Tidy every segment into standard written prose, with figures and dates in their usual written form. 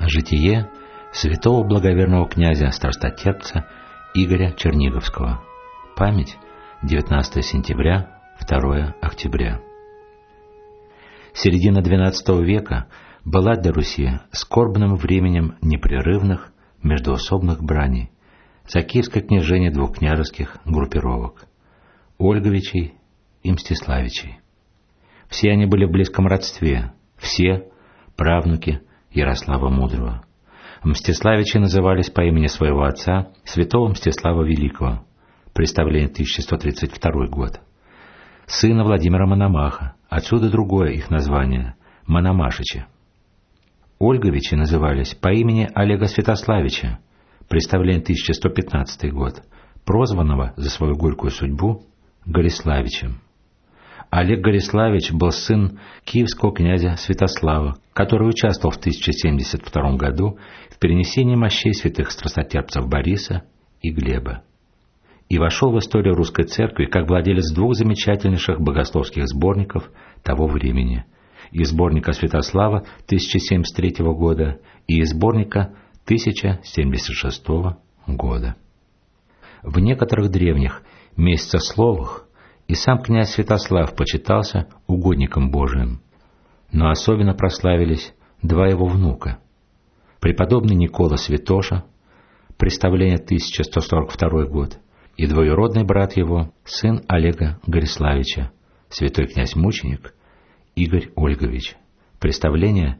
Житие святого благоверного князя-страстотерпца Игоря Черниговского. Память 19 сентября, 2 октября. Середина XII века была для Руси скорбным временем непрерывных междоусобных браней за киевское княжение двух княжеских группировок – Ольговичей и Мстиславичей. Все они были в близком родстве, все правнуки Ярослава Мудрого. Мстиславичи назывались по имени своего отца святого Мстислава Великого, представление 1132 год, сына Владимира Мономаха, отсюда другое их название – Мономашичи. Ольговичи назывались по имени Олега Святославича, представление 1115 год, прозванного за свою горькую судьбу Гориславичем. Олег Гориславич был сын киевского князя Святослава, который участвовал в 1072 году в перенесении мощей святых страстотерпцев Бориса и Глеба и вошел в историю русской церкви как владелец двух замечательнейших богословских сборников того времени – и сборника Святослава 1073 года и сборника 1076 года. В некоторых древних месяцесловах и сам князь Святослав почитался угодником Божиим, но особенно прославились два его внука. Преподобный Никола Святоша, представление 1142 год, и двоюродный брат его, сын Олега Гориславича, святой князь-мученик Игорь Ольгович, представление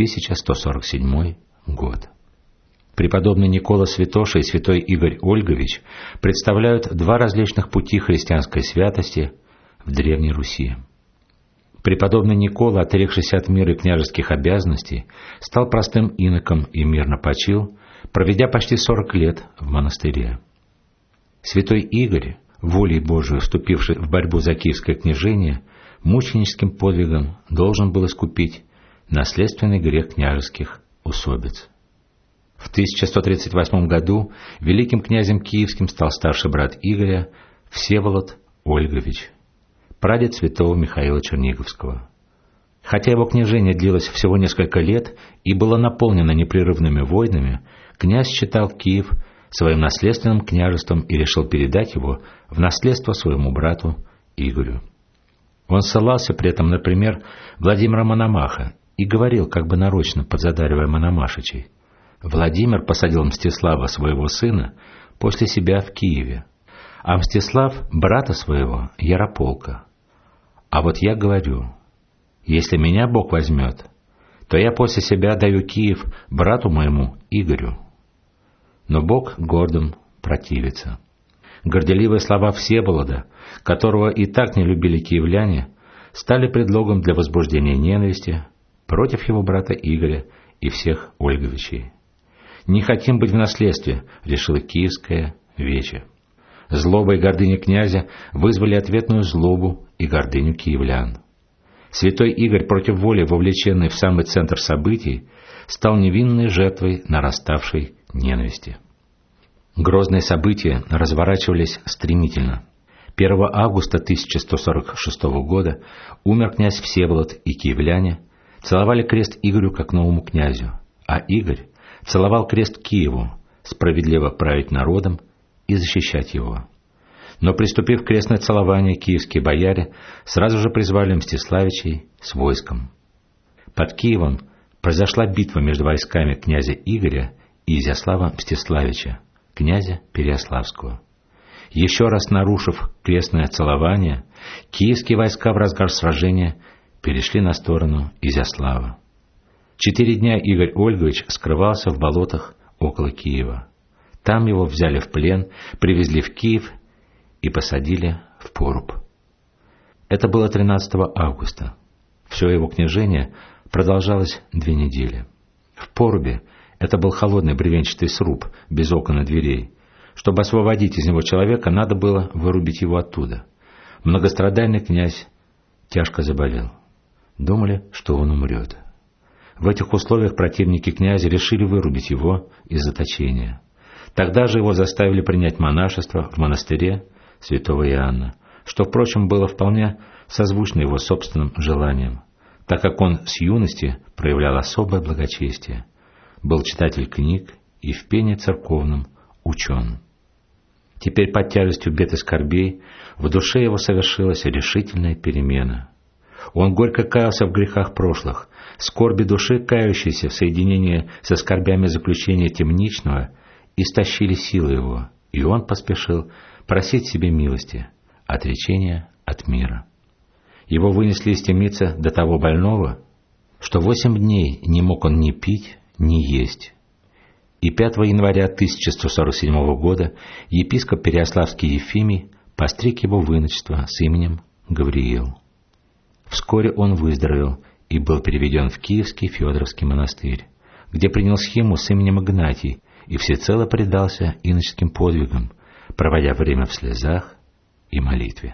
1147 год. Преподобный Никола Святоша и святой Игорь Ольгович представляют два различных пути христианской святости в Древней Руси. Преподобный Никола, отрекшийся от мира и княжеских обязанностей, стал простым иноком и мирно почил, проведя почти 40 лет в монастыре. Святой Игорь, волей Божией вступивший в борьбу за киевское княжение, мученическим подвигом должен был искупить наследственный грех княжеских усобиц. В 1138 году великим князем киевским стал старший брат Игоря Всеволод Ольгович, прадед святого Михаила Черниговского. Хотя его княжение длилось всего несколько лет и было наполнено непрерывными войнами, князь считал Киев своим наследственным княжеством и решил передать его в наследство своему брату Игорю. Он ссылался при этом на пример Владимира Мономаха и говорил, как бы нарочно подзадаривая Мономашичей: Владимир посадил Мстислава, своего сына, после себя в Киеве, а Мстислав — брата своего, Ярополка. А вот я говорю, если меня Бог возьмет, то я после себя даю Киев брату моему Игорю. Но Бог гордым противится. Горделивые слова Всеволода, которого и так не любили киевляне, стали предлогом для возбуждения ненависти против его брата Игоря и всех Ольговичей. «Не хотим быть в наследстве», — решило киевское вече. Злоба и гордыня князя вызвали ответную злобу и гордыню киевлян. Святой Игорь, против воли вовлеченный в самый центр событий, стал невинной жертвой нараставшей ненависти. Грозные события разворачивались стремительно. 1 августа 1146 года умер князь Всеволод, и киевляне целовали крест Игорю как новому князю, а Игорь целовал крест Киеву, справедливо править народом и защищать его. Но, приступив к крестное целование, киевские бояре сразу же призвали Мстиславичей с войском. Под Киевом произошла битва между войсками князя Игоря и Изяслава Мстиславича, князя Переяславского. Еще раз нарушив крестное целование, киевские войска в разгар сражения перешли на сторону Изяслава. 4 дня Игорь Ольгович скрывался в болотах около Киева. Там его взяли в плен, привезли в Киев и посадили в поруб. Это было 13 августа. Все его княжение продолжалось 2 недели. В порубе, это был холодный бревенчатый сруб, без окон и дверей. Чтобы освободить из него человека, надо было вырубить его оттуда. Многострадальный князь тяжко заболел. Думали, что он умрет. В этих условиях противники князя решили вырубить его из заточения. Тогда же его заставили принять монашество в монастыре святого Иоанна, что, впрочем, было вполне созвучно его собственным желаниям, так как он с юности проявлял особое благочестие. был читатель книг и в пении церковном учен. Теперь под тяжестью бед и скорбей в душе его совершилась решительная перемена. Он горько каялся в грехах прошлых, скорби души, кающейся в соединении со скорбями заключения темничного, истощили силы его, и он поспешил просить себе милости, отречения от мира. Его вынесли из темницы до того больного, что 8 дней не мог он ни пить, ни есть. И 5 января 1147 года епископ Переяславский Ефимий постриг его в иночество с именем Гавриил. Вскоре он выздоровел и был переведен в Киевский Феодоровский монастырь, где принял схиму с именем Игнатий и всецело предался иноческим подвигам, проводя время в слезах и молитве.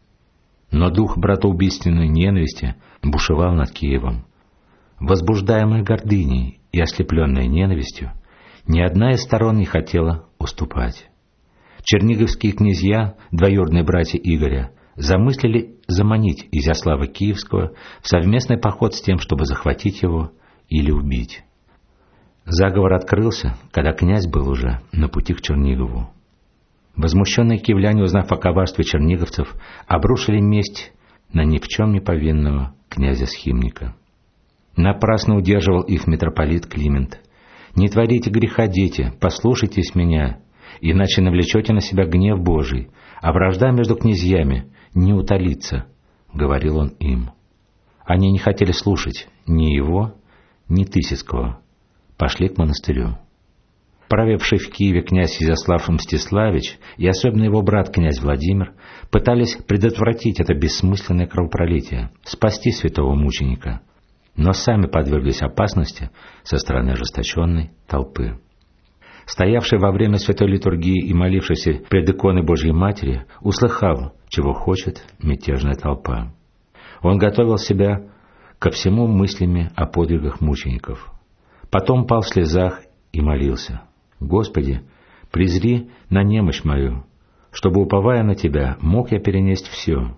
Но дух братоубийственной ненависти бушевал над Киевом. Возбуждаемый гордыней и ослепленной ненавистью, ни одна из сторон не хотела уступать. Черниговские князья, двоюродные братья Игоря, замыслили заманить Изяслава Киевского в совместный поход с тем, чтобы захватить его или убить. Заговор открылся, когда князь был уже на пути к Чернигову. Возмущенные киевляне, узнав о коварстве черниговцев, обрушили месть на ни в чем не повинного князя Схимника. Напрасно удерживал их митрополит Климент. «Не творите греха, дети, послушайтесь меня, иначе навлечете на себя гнев Божий, а вражда между князьями не утолится», — говорил он им. Они не хотели слушать ни его, ни Тысяцкого, пошли к монастырю. Правивший в Киеве князь Изяслав Мстиславич и особенно его брат князь Владимир пытались предотвратить это бессмысленное кровопролитие, спасти святого мученика, но сами подверглись опасности со стороны ожесточенной толпы. Стоявший во время святой литургии и молившийся пред иконой Божьей Матери услыхал, чего хочет мятежная толпа. Он готовил себя ко всему мыслями о подвигах мучеников. Потом пал в слезах и молился: «Господи, презри на немощь мою, чтобы, уповая на Тебя, мог я перенести все.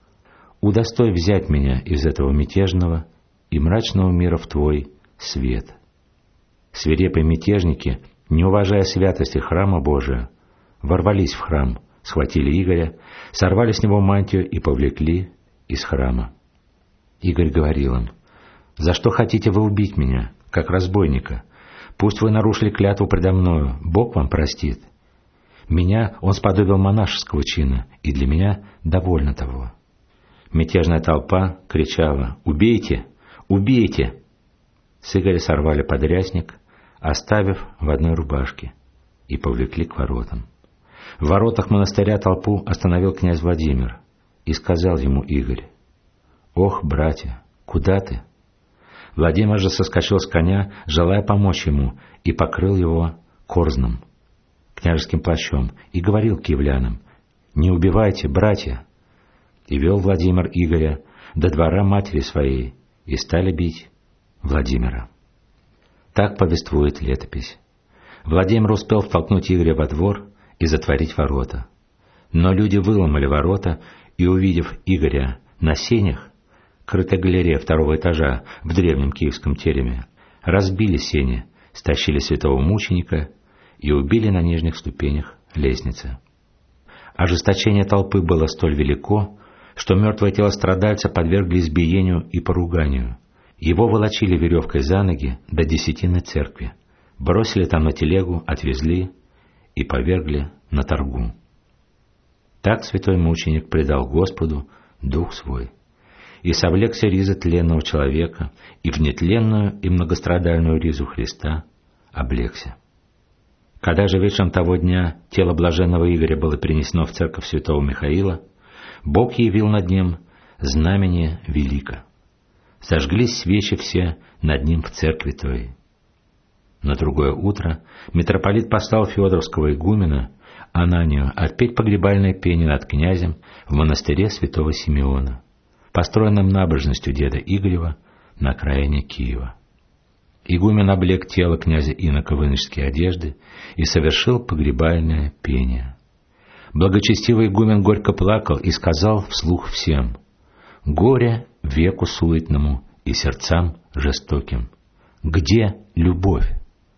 Удостой взять меня из этого мятежного и мрачного мира в Твой свет». Свирепые мятежники, не уважая святости храма Божия, ворвались в храм, схватили Игоря, сорвали с него мантию и повлекли из храма. Игорь говорил им: «За что хотите вы убить меня, как разбойника? Пусть вы нарушили клятву предо мною, Бог вам простит. Меня он сподобил монашеского чина, и для меня довольно того». Мятежная толпа кричала: «Убейте! Убейте!» С Игоря сорвали подрясник, оставив в одной рубашке, и повлекли к воротам. В воротах монастыря толпу остановил князь Владимир, и сказал ему Игорь: «Ох, братья, куда ты?» Владимир же соскочил с коня, желая помочь ему, и покрыл его корзном, княжеским плащом, и говорил киевлянам: «Не убивайте, братья!» И вел Владимир Игоря до двора матери своей, и стали бить Владимира. Так повествует летопись. Владимир успел втолкнуть Игоря во двор и затворить ворота. Но люди выломали ворота, и, увидев Игоря на сенях, крытой галерее 2-го этажа в древнем киевском тереме, разбили сени, стащили святого мученика и убили на нижних ступенях лестницы. Ожесточение толпы было столь велико, что мертвое тело страдальца подвергли избиению и поруганию. Его волочили веревкой за ноги до Десятинной церкви, бросили там на телегу, отвезли и повергли на торгу. Так святой мученик предал Господу дух свой, и совлекся ризы тленного человека, и в нетленную и многострадальную ризу Христа облегся. Когда же вечером того дня тело блаженного Игоря было перенесено в церковь святого Михаила, Бог явил над ним знамение велико. Зажглись свечи все над ним в церкви той. На другое утро митрополит послал феодоровского игумена Ананию отпеть погребальное пение над князем в монастыре святого Симеона, построенном набожностью деда Игорева на окраине Киева. Игумен облег тело князя инока в иноческие одежды и совершил погребальное пение. Благочестивый игумен горько плакал и сказал вслух всем: «Горе веку суетному и сердцам жестоким! Где любовь?»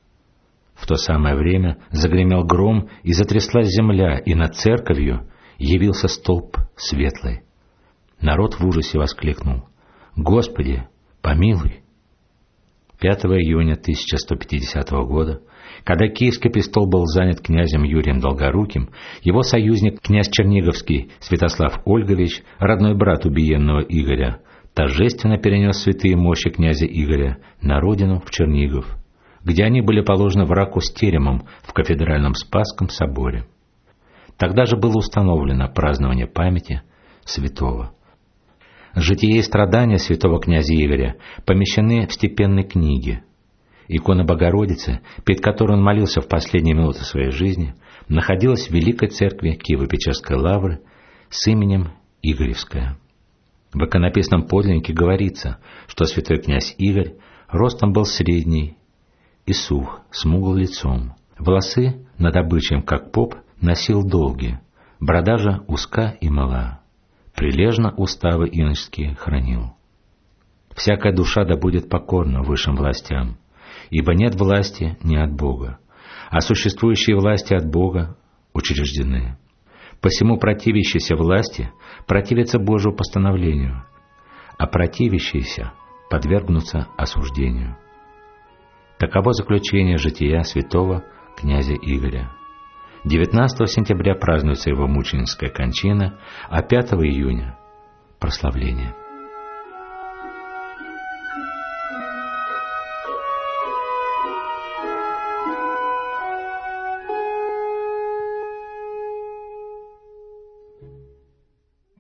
В то самое время загремел гром, и затряслась земля, и над церковью явился столб светлый. Народ в ужасе воскликнул: «Господи, помилуй!» 5 июня 1150 года, когда Киевский престол был занят князем Юрием Долгоруким, его союзник, князь Черниговский Святослав Ольгович, родной брат убиенного Игоря, торжественно перенес святые мощи князя Игоря на родину в Чернигов, где они были положены в раку с теремом в кафедральном Спасском соборе. Тогда же было установлено празднование памяти святого. Житие и страдания святого князя Игоря помещены в степенной книге. Икона Богородицы, перед которой он молился в последние минуты своей жизни, находилась в Великой Церкви Киево-Печерской лавры с именем Игоревская. В иконописном подлиннике говорится, что святой князь Игорь ростом был средний и сух, смугл лицом. Волосы над обычаем, как поп, носил долгие, борода же узка и мала. Прилежно уставы иноческие хранил. Всякая душа да будет покорна высшим властям, ибо нет власти не от Бога, а существующие власти от Бога учреждены. Посему противящиеся власти противятся Божьему постановлению, а противящиеся подвергнутся осуждению. Таково заключение жития святого князя Игоря. 19 сентября празднуется его мученическая кончина, а 5 июня – прославление.